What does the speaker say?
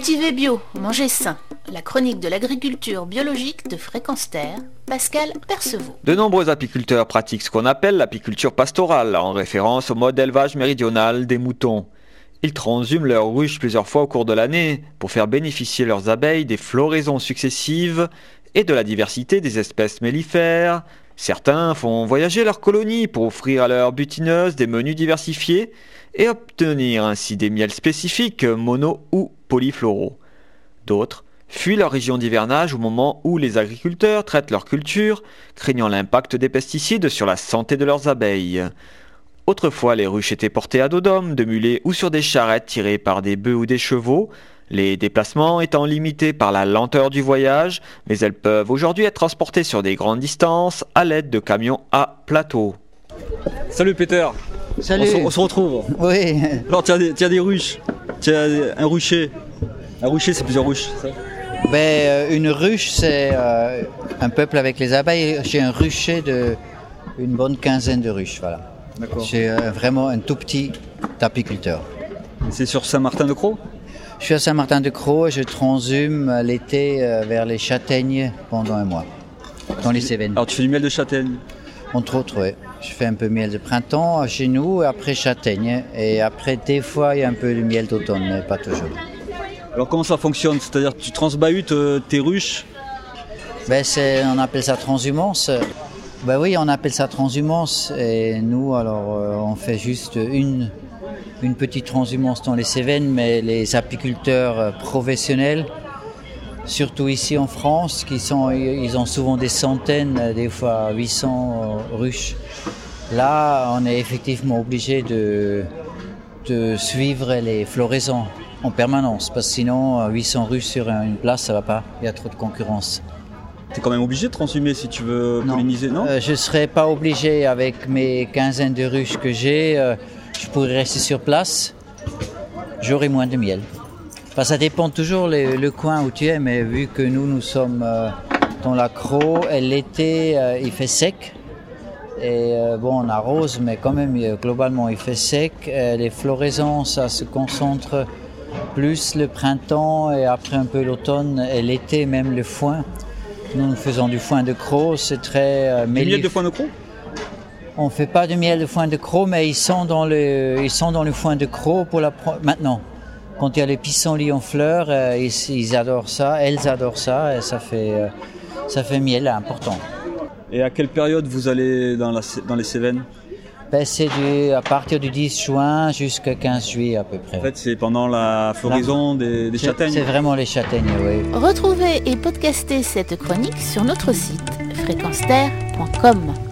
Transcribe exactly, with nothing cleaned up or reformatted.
Cultiver bio, manger sain. La chronique de l'agriculture biologique de Fréquence Terre, Pascal Percevaux. De nombreux apiculteurs pratiquent ce qu'on appelle l'apiculture pastorale, en référence au mode d'élevage méridional des moutons. Ils transhument leurs ruches plusieurs fois au cours de l'année pour faire bénéficier leurs abeilles des floraisons successives et de la diversité des espèces mellifères. Certains font voyager leurs colonies pour offrir à leurs butineuses des menus diversifiés et obtenir ainsi des miels spécifiques, mono ou polyfloraux. D'autres fuient leur région d'hivernage au moment où les agriculteurs traitent leur culture, craignant l'impact des pesticides sur la santé de leurs abeilles. Autrefois, les ruches étaient portées à dos d'hommes, de mulets ou sur des charrettes tirées par des bœufs ou des chevaux, les déplacements étant limités par la lenteur du voyage, mais elles peuvent aujourd'hui être transportées sur des grandes distances à l'aide de camions à plateau. Salut Peter. Salut. On se, on se retrouve. Oui. Alors tu as des, tu as des ruches, tu as un rucher. Un rucher, c'est plusieurs ruches, c'est ça? Ben, une ruche, c'est euh, un peuple avec les abeilles. J'ai un rucher de une bonne quinzaine de ruches, voilà. D'accord. J'ai euh, vraiment un tout petit apiculteur. C'est sur Saint-Martin-de-Croix? Je suis à Saint-Martin-de-Croix et je transhume l'été euh, vers les châtaignes pendant un mois, dans les Cévennes. Alors tu fais du miel de châtaigne? Entre autres, oui. Je fais un peu de miel de printemps chez nous, après châtaigne. Et après, des fois, il y a un peu de miel d'automne, mais pas toujours. Alors comment ça fonctionne? C'est-à-dire que tu transbahutes euh, tes ruches? Ben, c'est, on appelle ça transhumance. Ben oui, on appelle ça transhumance. Et nous, alors, euh, on fait juste une, une petite transhumance dans les Cévennes, mais les apiculteurs euh, professionnels, surtout ici en France, qui sont, ils ont souvent des centaines, des fois huit cents euh, ruches. Là, on est effectivement obligé de, de suivre les floraisons en permanence, parce que sinon, huit cents ruches sur une place, ça va pas. Il y a trop de concurrence. Tu es quand même obligé de transhumer si tu veux non. polliniser, non? euh, Je ne serais pas obligé avec mes quinzaines de ruches que j'ai. Euh, je pourrais rester sur place. J'aurai moins de miel. Enfin, ça dépend toujours le, le coin où tu es, mais vu que nous, nous sommes euh, dans la Crau, et l'été, euh, il fait sec. Et euh, bon, on arrose, mais quand même, globalement, il fait sec. Euh, les floraisons, ça se concentre plus le printemps et après un peu l'automne et l'été, même le foin. Nous, nous faisons du foin de Crau, c'est très euh, mellif. Du miel de foin de Crau? On ne fait pas de miel de foin de Crau, mais ils sont dans le, ils sont dans le foin de Crau pour la pro- maintenant. Quand il y a les pissenlits en fleurs, euh, ils, ils adorent ça, elles adorent ça, et ça fait, euh, ça fait miel important. Et à quelle période vous allez dans, la, dans les Cévennes? Ben, c'est du, à partir du dix juin jusqu'à quinze juillet à peu près. En fait, c'est pendant la floraison des, des c'est, châtaignes? C'est vraiment les châtaignes, oui. Retrouvez et podcastez cette chronique sur notre site fréquence terre point com.